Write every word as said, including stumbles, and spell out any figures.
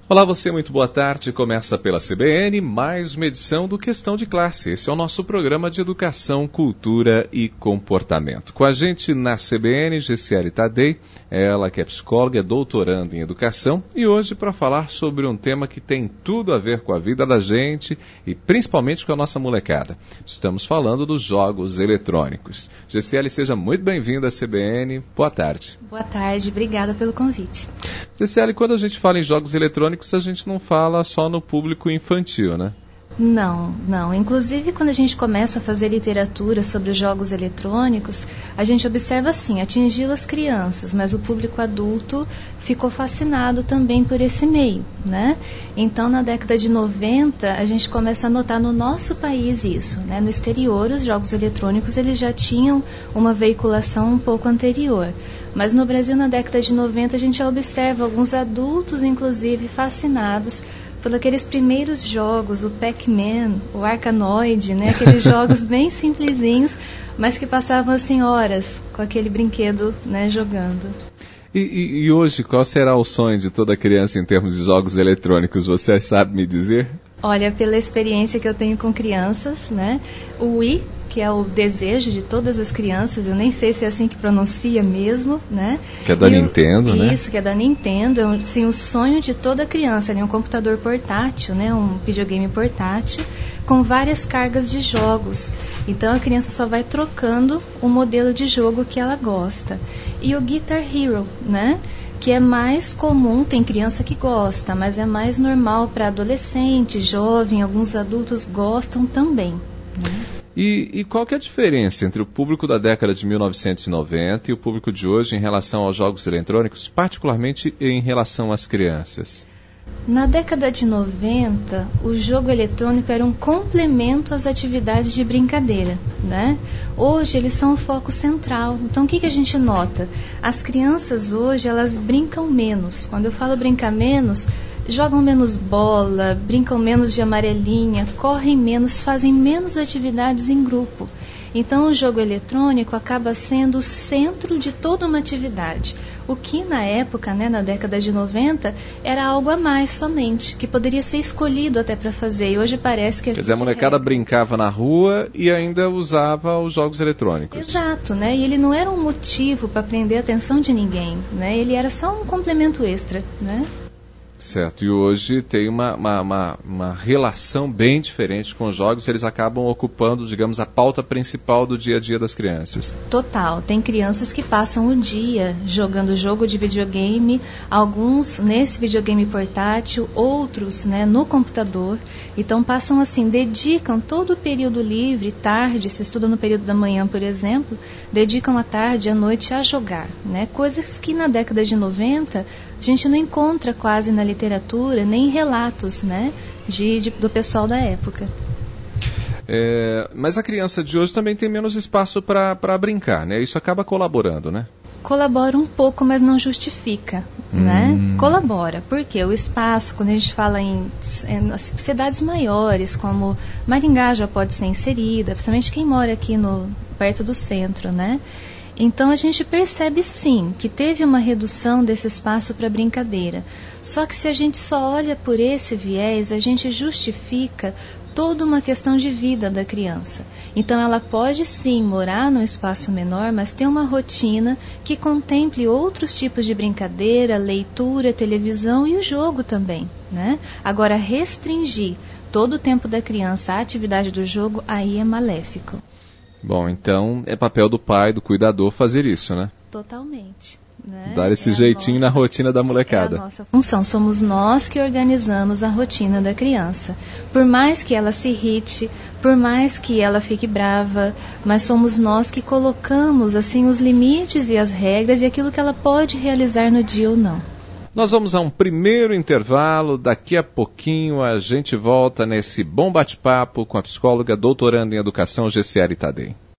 Olá, você, muito boa tarde. Começa pela C B N, mais uma edição do Questão de Classe. Esse é o nosso programa de educação, cultura e comportamento. Com a gente na C B N, Gessiele Tadei, ela que é psicóloga, é doutoranda em educação, e hoje para falar sobre um tema que tem tudo a ver com a vida da gente e principalmente com a nossa molecada. Estamos falando dos jogos eletrônicos. Gessiele, seja muito bem-vinda à C B N. Boa tarde. Boa tarde, obrigada pelo convite. Gessiele, quando a gente fala em jogos eletrônicos, a gente não fala só no público infantil, né? Não, não. Inclusive, quando a gente começa a fazer literatura sobre os jogos eletrônicos, a gente observa assim, atingiu as crianças, mas o público adulto ficou fascinado também por esse meio, né? Então, na década de noventa, a gente começa a notar no nosso país isso, né? No exterior, os jogos eletrônicos, eles já tinham uma veiculação um pouco anterior. Mas no Brasil, na década de noventa, a gente já observa alguns adultos, inclusive, fascinados por aqueles primeiros jogos, o Pac-Man, o Arkanoid, né? Aqueles jogos bem simplesinhos, mas que passavam assim horas com aquele brinquedo, né, jogando. E, e, e hoje, qual será o sonho de toda criança em termos de jogos eletrônicos? Você sabe me dizer? Olha, pela experiência que eu tenho com crianças, né? O Wii, que é o desejo de todas as crianças, eu nem sei se é assim que pronuncia mesmo, né? Que é da e Nintendo, o, né? Isso, que é da Nintendo, é um, sim, o sonho de toda criança, né? Um computador portátil, né? Um videogame portátil, com várias cargas de jogos. Então a criança só vai trocando o modelo de jogo que ela gosta. E o Guitar Hero, né? Que é mais comum, tem criança que gosta, mas é mais normal para adolescente, jovem, alguns adultos gostam também, né? E, e qual que é a diferença entre o público da década de mil novecentos e noventa e o público de hoje em relação aos jogos eletrônicos, particularmente em relação às crianças? Na década de noventa, o jogo eletrônico era um complemento às atividades de brincadeira, né? Hoje eles são o foco central. Então o que, que a gente nota? As crianças hoje, elas brincam menos. Quando eu falo brincar menos, jogam menos bola, brincam menos de amarelinha, correm menos, fazem menos atividades em grupo. Então o jogo eletrônico acaba sendo o centro de toda uma atividade. O que na época, né, na década de noventa, era algo a mais somente, que poderia ser escolhido até para fazer. E hoje parece que... Quer dizer, a molecada regra. brincava na rua e ainda usava os jogos eletrônicos. Exato, né? E ele não era um motivo para prender a atenção de ninguém, né? Ele era só um complemento extra, né? Certo, e hoje tem uma, uma, uma, uma relação bem diferente com os jogos, eles acabam ocupando, digamos, a pauta principal do dia a dia das crianças. Total, tem crianças que passam o dia jogando jogo de videogame, alguns nesse videogame portátil, outros, né, no computador. Então passam assim, dedicam todo o período livre, tarde, se estuda no período da manhã, por exemplo, dedicam a tarde e a noite a jogar, né? Coisas que na década de noventa a gente não encontra quase na literatura, nem relatos, né, de, de, do pessoal da época. É, mas a criança de hoje também tem menos espaço para brincar, né? Isso acaba colaborando, né? Colabora um pouco, mas não justifica, hum. né? Colabora, porque o espaço, quando a gente fala em, em cidades maiores, como Maringá já pode ser inserida, principalmente quem mora aqui no, perto do centro, né? Então a gente percebe sim que teve uma redução desse espaço para brincadeira. Só que se a gente só olha por esse viés, a gente justifica toda uma questão de vida da criança. Então ela pode sim morar num espaço menor, mas ter uma rotina que contemple outros tipos de brincadeira, leitura, televisão e o jogo também, né? Agora restringir todo o tempo da criança à atividade do jogo, aí é maléfico. Bom, então é papel do pai, do cuidador fazer isso, né? Totalmente. Né? Dar esse é jeitinho nossa, na rotina da molecada. É a nossa função. Somos nós que organizamos a rotina da criança. Por mais que ela se irrite, por mais que ela fique brava, mas somos nós que colocamos assim os limites e as regras e aquilo que ela pode realizar no dia ou não. Nós vamos a um primeiro intervalo, daqui a pouquinho a gente volta nesse bom bate-papo com a psicóloga doutoranda em educação Gessiele Tadei.